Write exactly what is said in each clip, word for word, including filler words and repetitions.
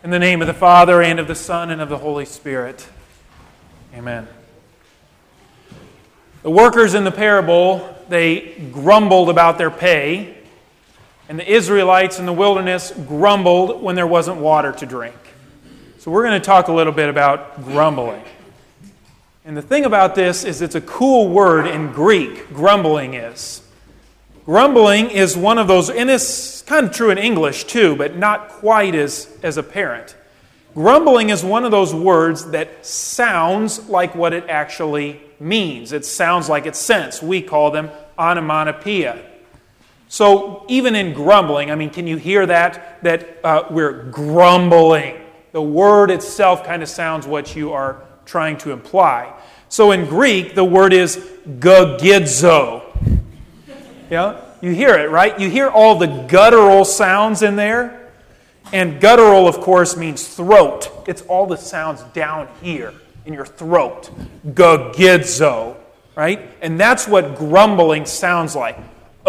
In the name of the Father, and of the Son, and of the Holy Spirit. Amen. The workers in the parable, they grumbled about their pay, and the Israelites in the wilderness grumbled when there wasn't water to drink. So we're going to talk a little bit about grumbling. And the thing about this is it's a cool word in Greek, grumbling is. Grumbling is one of those, and it's kind of true in English too, but not quite as, as apparent. Grumbling is one of those words that sounds like what it actually means. It sounds like its sense. We call them onomatopoeia. So even in grumbling, I mean, can you hear that? That uh, we're grumbling. The word itself kind of sounds what you are trying to imply. So in Greek, the word is gogidzo. Yeah, you hear it, right? You hear all the guttural sounds in there. And guttural, of course, means throat. It's all the sounds down here in your throat. Gogidzo, right? And that's what grumbling sounds like.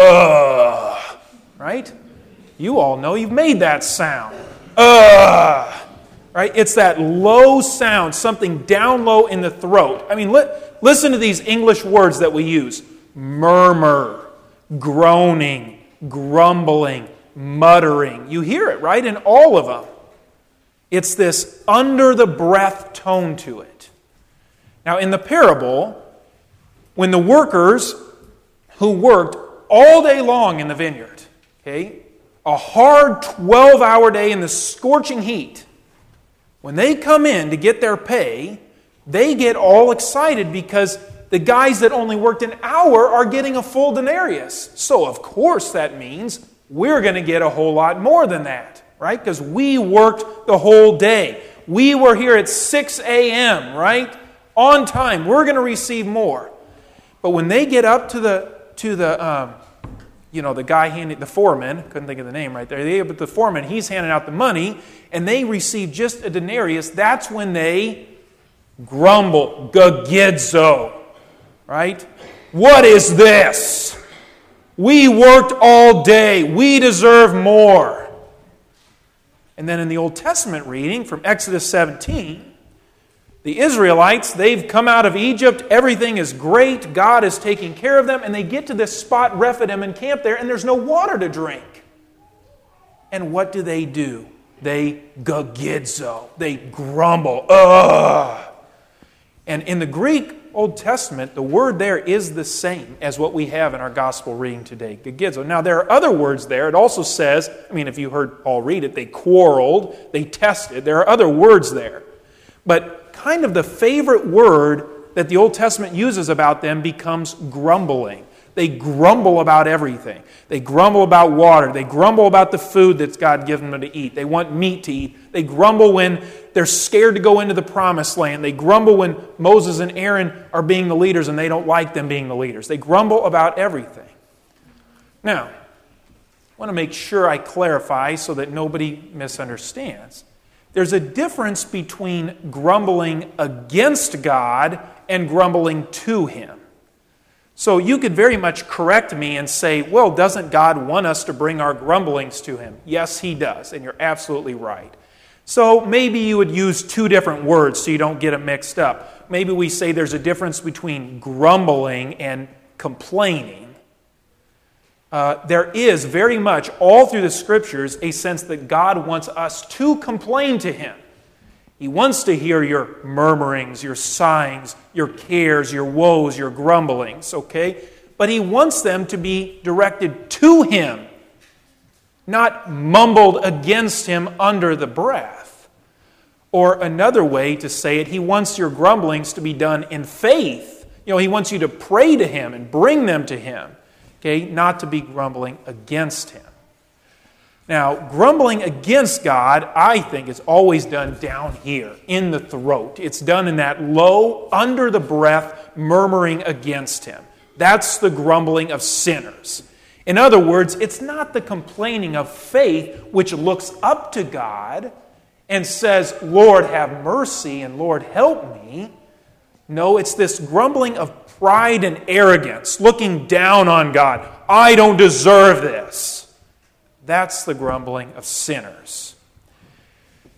Ugh, right? You all know you've made that sound. Ugh, right? It's that low sound, something down low in the throat. I mean, li- listen to these English words that we use. Murmur. Groaning, grumbling, muttering. You hear it, right? In all of them. It's this under-the-breath tone to it. Now, in the parable, when the workers who worked all day long in the vineyard, okay, a hard twelve-hour day in the scorching heat, when they come in to get their pay, they get all excited because the guys that only worked an hour are getting a full denarius. So, of course, that means we're going to get a whole lot more than that, right? Because we worked the whole day. We were here at six a.m., right? On time. We're going to receive more. But when they get up to the, to the um, you know, the guy handing, the foreman, couldn't think of the name right there, they, but the foreman, he's handing out the money, and they receive just a denarius, that's when they grumble, gogidzo. Right? What is this? We worked all day. We deserve more. And then in the Old Testament reading from Exodus seventeen, the Israelites, they've come out of Egypt. Everything is great. God is taking care of them. And they get to this spot, Rephidim, and camp there, and there's no water to drink. And what do they do? They gogidzo. They grumble. Ugh. And in the Greek Old Testament, the word there is the same as what we have in our gospel reading today, gogidzo. Now, there are other words there. It also says, I mean, if you heard Paul read it, they quarreled, they tested. There are other words there. But kind of the favorite word that the Old Testament uses about them becomes grumbling. They grumble about everything. They grumble about water. They grumble about the food that God given them to eat. They want meat to eat. They grumble when they're scared to go into the promised land. They grumble when Moses and Aaron are being the leaders and they don't like them being the leaders. They grumble about everything. Now, I want to make sure I clarify so that nobody misunderstands. There's a difference between grumbling against God and grumbling to Him. So you could very much correct me and say, well, doesn't God want us to bring our grumblings to Him? Yes, He does, and you're absolutely right. So maybe you would use two different words so you don't get it mixed up. Maybe we say there's a difference between grumbling and complaining. Uh, there is very much, all through the Scriptures, a sense that God wants us to complain to Him. He wants to hear your murmurings, your sighings, your cares, your woes, your grumblings, okay? But He wants them to be directed to Him, not mumbled against Him under the breath. Or another way to say it, He wants your grumblings to be done in faith. You know, He wants you to pray to Him and bring them to Him, okay? Not to be grumbling against Him. Now, grumbling against God, I think, is always done down here, in the throat. It's done in that low, under the breath, murmuring against Him. That's the grumbling of sinners. In other words, it's not the complaining of faith which looks up to God and says, Lord, have mercy and Lord, help me. No, it's this grumbling of pride and arrogance, looking down on God. I don't deserve this. That's the grumbling of sinners.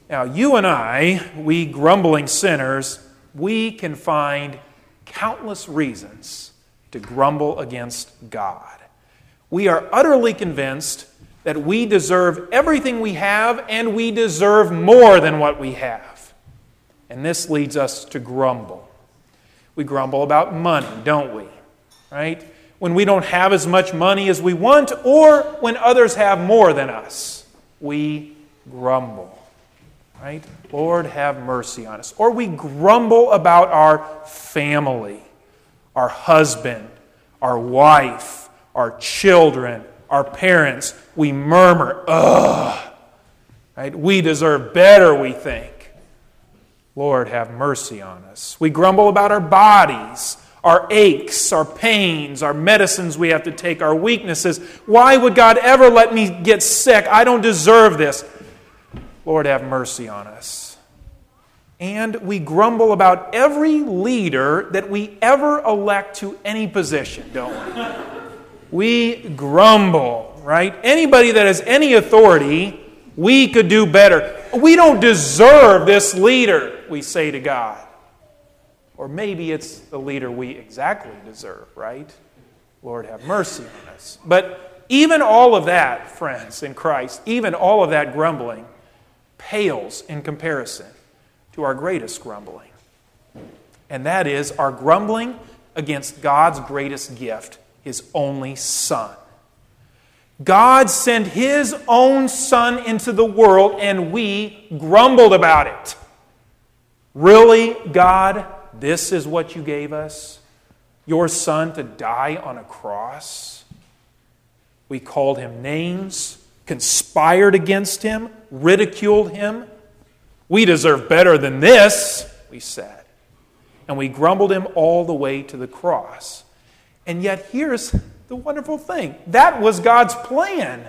Now, you and I, we grumbling sinners, we can find countless reasons to grumble against God. We are utterly convinced that we deserve everything we have, and we deserve more than what we have. And this leads us to grumble. We grumble about money, don't we? Right? When we don't have as much money as we want, or when others have more than us, we grumble. Right? Lord, have mercy on us. Or we grumble about our family, our husband, our wife, our children, our parents. We murmur, ugh. Right? We deserve better, we think. Lord, have mercy on us. We grumble about our bodies, our aches, our pains, our medicines we have to take, our weaknesses. Why would God ever let me get sick? I don't deserve this. Lord, have mercy on us. And we grumble about every leader that we ever elect to any position, don't we? We grumble, right? Anybody that has any authority, we could do better. We don't deserve this leader, we say to God. Or maybe it's the leader we exactly deserve, right? Lord, have mercy on us. But even all of that, friends in Christ, even all of that grumbling, pales in comparison to our greatest grumbling. And that is our grumbling against God's greatest gift, His only Son. God sent His own Son into the world, and we grumbled about it. Really, God, this is what you gave us? Your Son to die on a cross? We called Him names, conspired against Him, ridiculed Him. We deserve better than this, we said. And we grumbled Him all the way to the cross. And yet here's the wonderful thing. That was God's plan.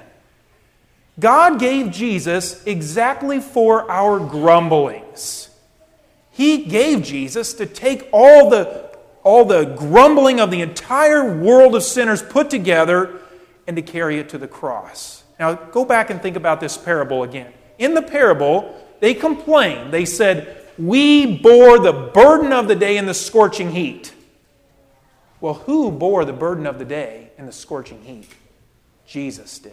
God gave Jesus exactly for our grumblings. He gave Jesus to take all the, all the grumbling of the entire world of sinners put together and to carry it to the cross. Now, go back and think about this parable again. In the parable, they complained. They said, we bore the burden of the day in the scorching heat. Well, who bore the burden of the day in the scorching heat? Jesus did.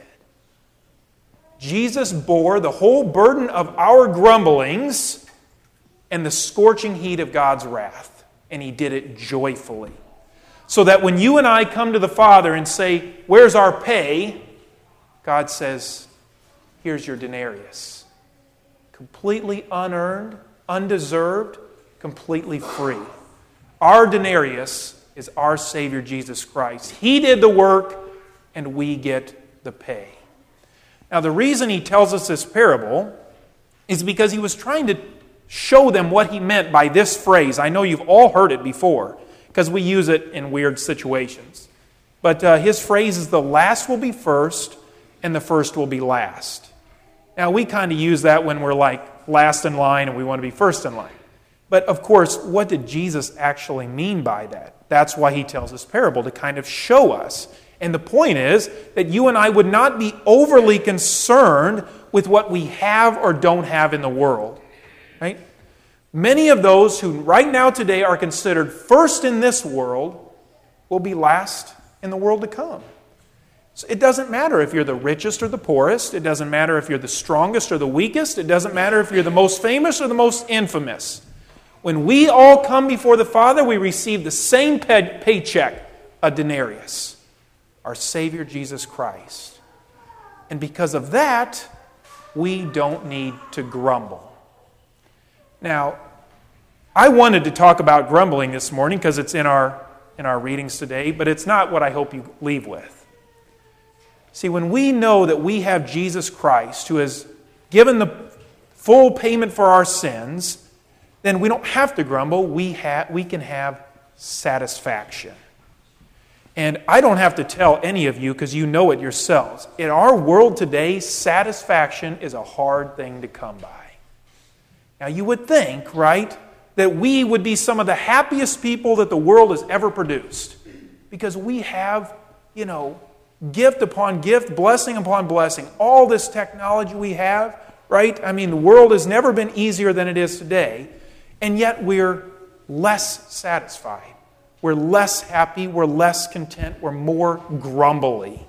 Jesus bore the whole burden of our grumblings and the scorching heat of God's wrath. And He did it joyfully. So that when you and I come to the Father and say, where's our pay? God says, here's your denarius. Completely unearned, undeserved, completely free. Our denarius is our Savior Jesus Christ. He did the work, and we get the pay. Now, the reason He tells us this parable is because He was trying to show them what He meant by this phrase. I know you've all heard it before, because we use it in weird situations. But uh, His phrase is, the last will be first, and the first will be last. Now, we kind of use that when we're like last in line and we want to be first in line. But, of course, what did Jesus actually mean by that? That's why He tells this parable, to kind of show us. And the point is that you and I would not be overly concerned with what we have or don't have in the world. Right? Many of those who right now today are considered first in this world will be last in the world to come. So it doesn't matter if you're the richest or the poorest. It doesn't matter if you're the strongest or the weakest. It doesn't matter if you're the most famous or the most infamous. When we all come before the Father, we receive the same pay- paycheck, a denarius, our Savior Jesus Christ. And because of that, we don't need to grumble. Now, I wanted to talk about grumbling this morning because it's in our, in our readings today, but it's not what I hope you leave with. See, when we know that we have Jesus Christ, who has given the full payment for our sins, then we don't have to grumble. We, ha- we can have satisfaction. And I don't have to tell any of you, because you know it yourselves. In our world today, satisfaction is a hard thing to come by. Now, you would think, right, that we would be some of the happiest people that the world has ever produced, because we have, you know, gift upon gift, blessing upon blessing. All this technology we have, right? I mean, the world has never been easier than it is today, and yet we're less satisfied. We're less happy, we're less content, we're more grumbly.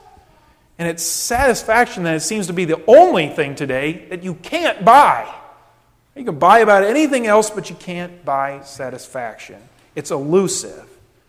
And it's satisfaction that it seems to be the only thing today that you can't buy. You can buy about anything else, but you can't buy satisfaction. It's elusive.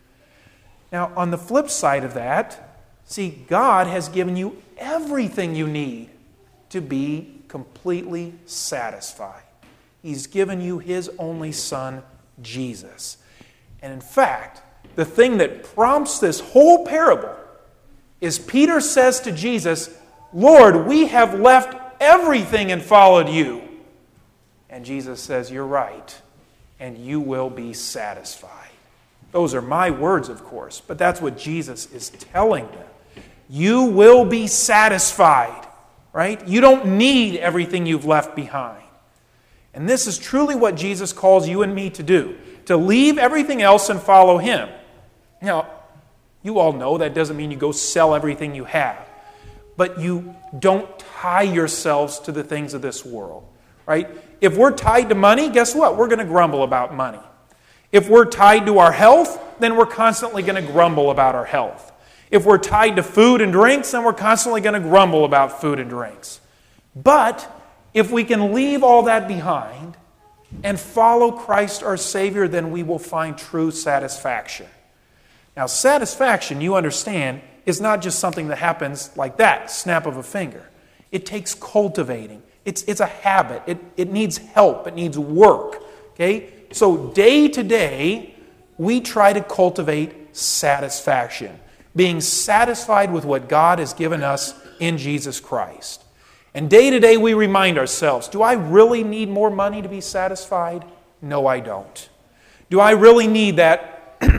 Now, on the flip side of that, see, God has given you everything you need to be completely satisfied. He's given you His only Son, Jesus. And in fact, the thing that prompts this whole parable is Peter says to Jesus, Lord, we have left everything and followed you. And Jesus says, you're right, and you will be satisfied. Those are my words, of course, but that's what Jesus is telling them. You will be satisfied, right? You don't need everything you've left behind. And this is truly what Jesus calls you and me to do, to leave everything else and follow Him. Now, you all know that doesn't mean you go sell everything you have, but you don't tie yourselves to the things of this world, right? If we're tied to money, guess what? We're going to grumble about money. If we're tied to our health, then we're constantly going to grumble about our health. If we're tied to food and drinks, then we're constantly going to grumble about food and drinks. But if we can leave all that behind and follow Christ our Savior, then we will find true satisfaction. Now, satisfaction, you understand, is not just something that happens like that, snap of a finger. It takes cultivating. It's, it's a habit. It, it needs help. It needs work. Okay? So day to day, we try to cultivate satisfaction, being satisfied with what God has given us in Jesus Christ. And day to day, we remind ourselves, do I really need more money to be satisfied? No, I don't. Do I really need that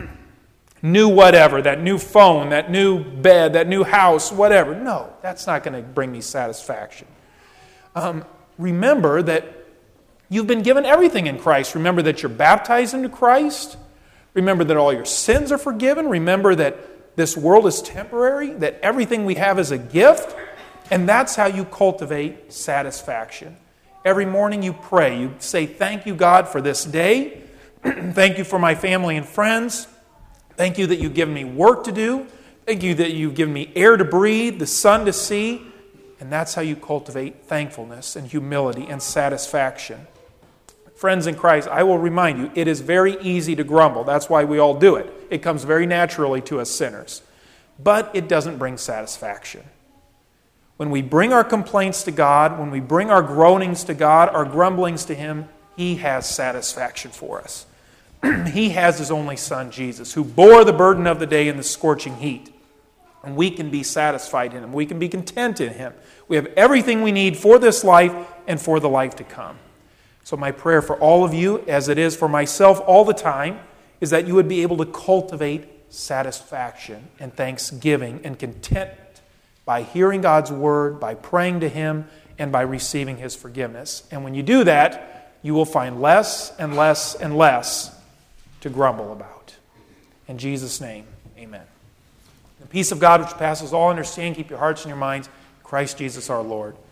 new whatever, that new phone, that new bed, that new house, whatever? No, that's not going to bring me satisfaction. Um, remember that you've been given everything in Christ. Remember that you're baptized into Christ. Remember that all your sins are forgiven. Remember that this world is temporary, that everything we have is a gift. And that's how you cultivate satisfaction. Every morning you pray. You say, thank you, God, for this day. Thank you for my family and friends. Thank you that you've given me work to do. Thank you that you've given me air to breathe, the sun to see. And that's how you cultivate thankfulness and humility and satisfaction. Friends in Christ, I will remind you, it is very easy to grumble. That's why we all do it. It comes very naturally to us sinners. But it doesn't bring satisfaction. When we bring our complaints to God, when we bring our groanings to God, our grumblings to Him, He has satisfaction for us. He has His only Son, Jesus, who bore the burden of the day in the scorching heat. And we can be satisfied in Him. We can be content in Him. We have everything we need for this life and for the life to come. So my prayer for all of you, as it is for myself all the time, is that you would be able to cultivate satisfaction and thanksgiving and contentment by hearing God's Word, by praying to Him, and by receiving His forgiveness. And when you do that, you will find less and less and less to grumble about. In Jesus' name, amen. The peace of God which passes all understanding, keep your hearts and your minds, Christ Jesus our Lord.